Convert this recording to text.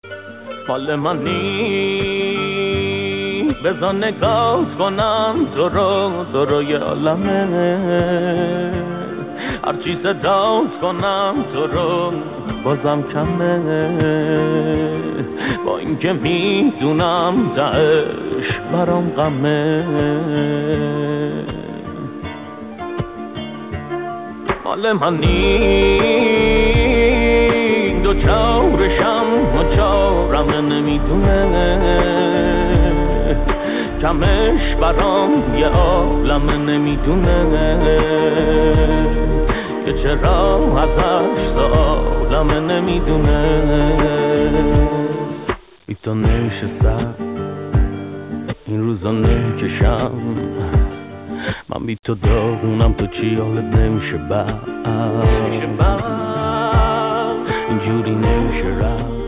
مال منی بزن نگاه کنم تو رو یه عالمه هرچی صدات کنم تو رو بازم کمه با اینکه میدونم دعش برام غمه مال منی دو چارشم و چارم نمیدونه کمش برام یه عالم نمیدونه که چرا ازش سالم نمیدونه بی تو نشستم این روزا نکشم من بی تو داغونم تو چی حالت نمیشه اینجوری نمیشه رفت